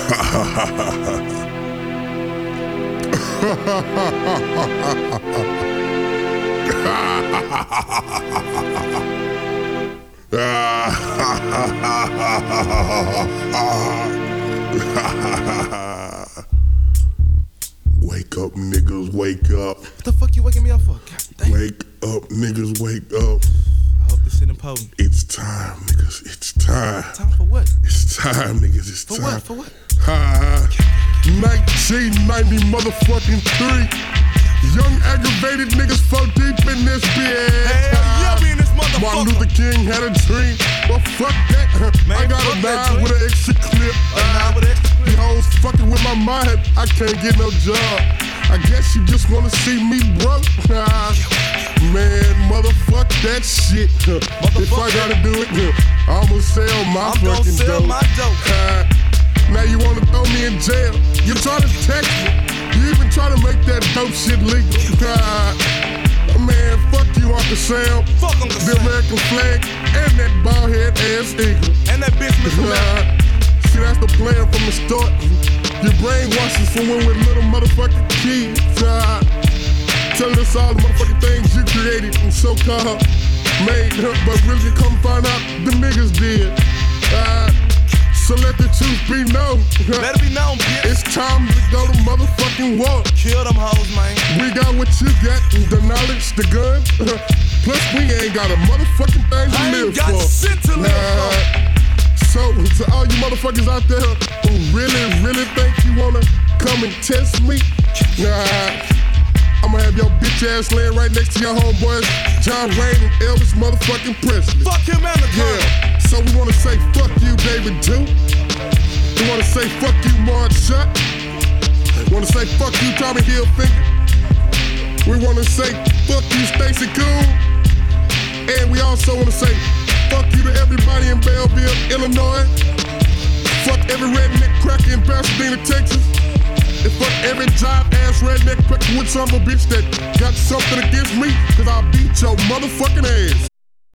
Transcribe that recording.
Wake up, niggas, wake up. What the fuck you waking me up for? God damn. Wake up, niggas, wake up. I hope this shit important. It's time, niggas, it's time. Time for what? It's time, niggas, it's For time. what? For what? 1990 motherfucking 3. Young aggravated niggas fall deep in this bitch. Hell yeah, me in this motherfucker. Martin Luther King had a dream, but fuck that. Man, I got fuck a that 9 dream. with an extra clip. The hoes fucking with my mind, I can't get no job. I guess you just wanna see me broke. Man, motherfuck that shit. If I gotta do it, I'ma sell my I'm gonna fucking sell dope. my dope. Now you wanna throw me in jail. You try to text me. You even try to make that dope shit legal. Man, fuck you, Uncle Sam. Fuck Uncle The Sam. American flag and that bald head ass eagle. And that bitch, Miss America. See, that's the plan from the start. Your brainwashes from when we're little motherfucking kids. Telling us all the motherfucking things you created and so-called made, but really come find out the niggas did. So let the truth be known. Let it be known, bitch. It's time to go to motherfucking war. Kill them hoes, man. We got what you got, the knowledge, the gun. Plus we ain't got a motherfucking thing to I live ain't got for. shit to live for. So to all you motherfuckers out there who really think you wanna come and test me, I'ma have your bitch ass laying right next to your homeboys, John Wayne and Elvis motherfucking Presley. Fuck him and the gun. Yeah. So we wanna say fuck you, David Duke. We wanna say fuck you, Mark Shutt. Wanna say fuck you, Tommy Hilfiger. We wanna say fuck you, Stacey Cool. And we also wanna say fuck you to everybody in Belleville, Illinois. Fuck every redneck cracker in Pasadena, Texas. And fuck every jive-ass redneck cracker with some bitch that got something against me, cause I'll beat your motherfucking ass.